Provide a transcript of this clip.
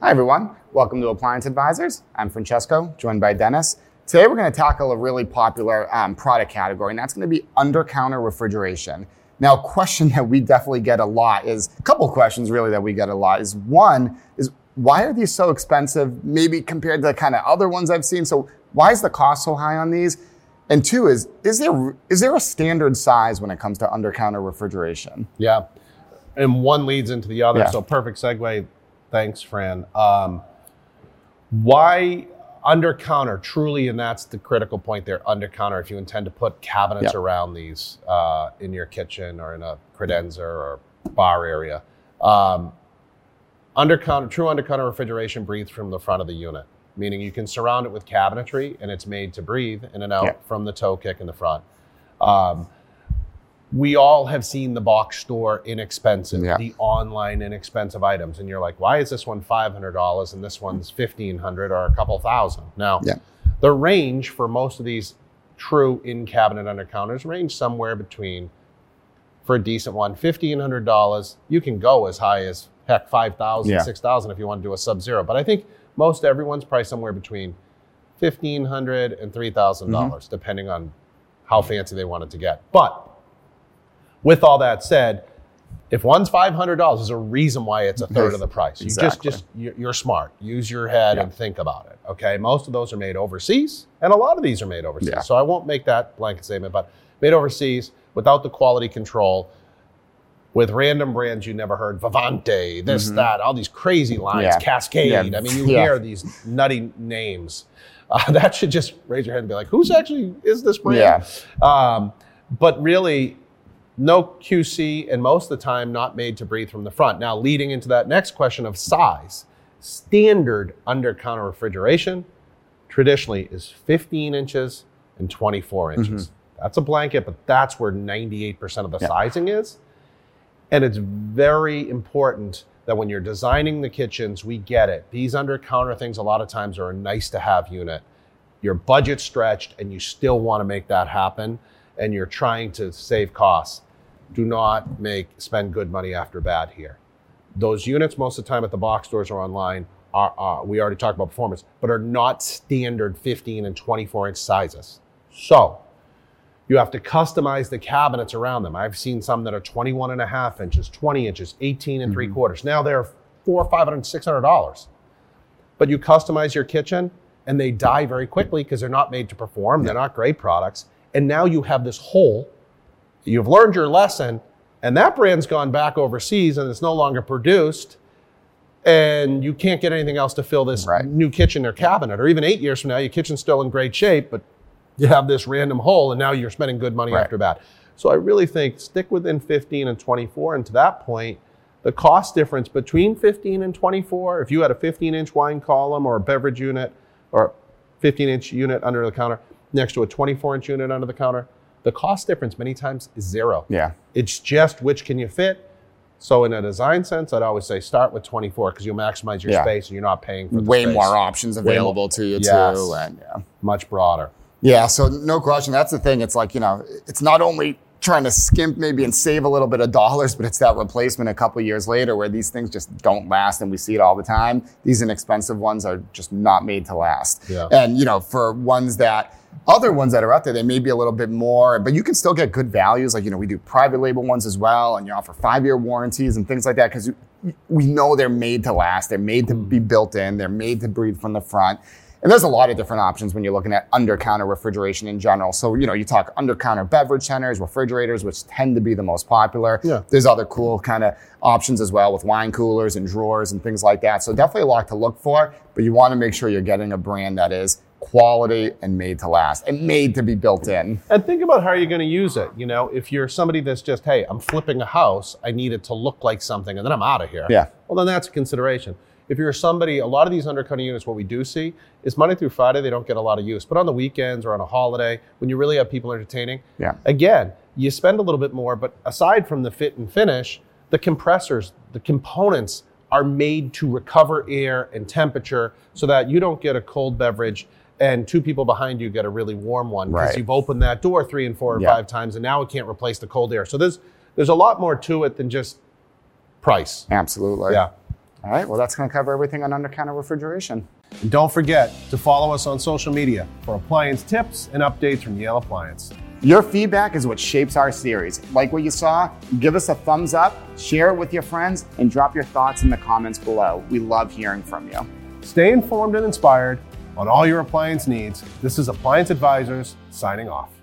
Hi everyone, welcome to Appliance Advisors. I'm Francesco, joined by Dennis. Today we're going to tackle a really popular product category, and that's going to be under-counter refrigeration. Now, a question that we definitely get a lot is, a couple of questions really that we get a lot is, one is, why are these so expensive, maybe compared to the kind of other ones I've seen? So why is the cost so high on these? And two is there a standard size when it comes to under-counter refrigeration? Yeah, and one leads into the other, Yeah. so perfect segue. Thanks, Fran. Why under counter? Truly, and that's the critical point there, under counter, if you intend to put cabinets around these in your kitchen or in a credenza or bar area. True under counter refrigeration breathes from the front of the unit, meaning you can surround it with cabinetry and it's made to breathe in and out from the toe kick in the front. We all have seen the box store inexpensive, the online inexpensive items. And you're like, why is this one $500 and this one's $1,500 or a couple thousand? Now, the range for most of these true in-cabinet under counters range somewhere between, for a decent one, $1,500. You can go as high as, heck, $5,000, $6,000 if you want to do a Sub-Zero. But I think most everyone's priced somewhere between $1,500 and $3,000, depending on how fancy they want it to get. But with all that said, if one's $500, there's a reason why it's a third of the price. Exactly. You're smart. Use your head and think about it. Okay, most of those are made overseas, and a lot of these are made overseas. So I won't make that blanket statement, but made overseas without the quality control, with random brands you never heard, Vivante, this, that, all these crazy lines, Cascade. I mean, you hear these nutty names. That should just raise your head and be like, who's actually is this brand? But really, no QC, and most of the time not made to breathe from the front. Now, leading into that next question of size, standard under-counter refrigeration traditionally is 15 inches and 24 inches. That's a blanket, but that's where 98% of the sizing is. And it's very important that when you're designing the kitchens, we get it. These under-counter things a lot of times are a nice-to-have unit. Your budget's stretched and you still want to make that happen, and you're trying to save costs. Do not spend good money after bad here. Those units most of the time at the box stores or online are we already talked about performance, but are not standard 15 and 24 inch sizes. So you have to customize the cabinets around them. I've seen some that are 21 and a half inches, 20 inches, 18 and 3/4. Now they're $400, $500, $600. But you customize your kitchen and they die very quickly because they're not made to perform. They're not great products. And now you have this hole. You've learned your lesson, and that brand's gone back overseas and it's no longer produced, and you can't get anything else to fill this new kitchen or cabinet. Or even 8 years from now, your kitchen's still in great shape, but you have this random hole and now you're spending good money after bad. So I really think stick within 15 and 24. And to that point, the cost difference between 15 and 24, if you had a 15-inch wine column or a beverage unit or 15-inch unit under the counter next to a 24-inch unit under the counter, the cost difference many times is zero. It's just which can you fit. So in a design sense, I'd always say start with 24 because you'll maximize your space and you're not paying for the way space. more options available to you too. And much broader. Yeah, so no question. That's the thing. It's like, it's not only trying to skimp maybe and save a little bit of dollars, but it's that replacement a couple of years later where these things just don't last, and we see it all the time. These inexpensive ones are just not made to last. And, for other ones that are out there, they may be a little bit more, but you can still get good values. Like, we do private label ones as well, and you offer 5-year warranties and things like that because we know they're made to last. They're made to be built in. They're made to breathe from the front. And there's a lot of different options when you're looking at under-counter refrigeration in general. So, you talk under-counter beverage centers, refrigerators, which tend to be the most popular. There's other cool kind of options as well with wine coolers and drawers and things like that. So definitely a lot to look for, but you want to make sure you're getting a brand that is quality and made to last and made to be built in. And think about how you're going to use it. If you're somebody that's just, hey, I'm flipping a house, I need it to look like something, and then I'm out of here. Well, then that's a consideration. If you're somebody, a lot of these undercutting units, what we do see is Monday through Friday, they don't get a lot of use. But on the weekends or on a holiday, when you really have people entertaining, again, you spend a little bit more. But aside from the fit and finish, the compressors, the components are made to recover air and temperature so that you don't get a cold beverage and two people behind you get a really warm one because you've opened that door 3 and 4 or 5 times and now it can't replace the cold air. So there's a lot more to it than just price. Absolutely. All right, well, that's going to cover everything on under-counter refrigeration. And don't forget to follow us on social media for appliance tips and updates from Yale Appliance. Your feedback is what shapes our series. Like what you saw? Give us a thumbs up, share it with your friends, and drop your thoughts in the comments below. We love hearing from you. Stay informed and inspired on all your appliance needs. This is Appliance Advisors signing off.